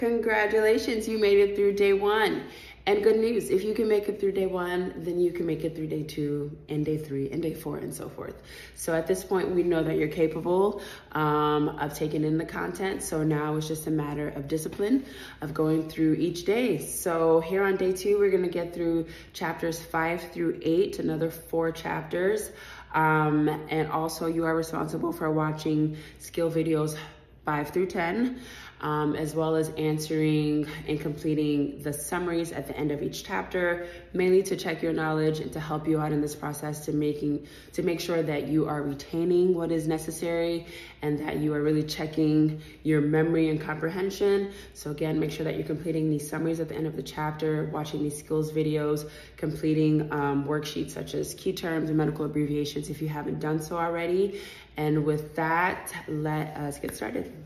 Congratulations, you made it through day one. And good news, if you can make it through day one, then you can make it through day two and day three and day four and so forth. So at this point, we know that you're capable of taking in the content. So now it's just a matter of discipline, of going through each day. So here on day two, we're gonna get through chapters 5 through 8, another 4 chapters. And also you are responsible for watching skill videos 5 through 10, as well as answering and completing the summaries at the end of each chapter, mainly to check your knowledge and to help you out in this process to make sure that you are retaining what is necessary and that you are really checking your memory and comprehension. So again, make sure that you're completing these summaries at the end of the chapter, watching these skills videos, completing worksheets such as key terms and medical abbreviations if you haven't done so already. And with that, let us get started.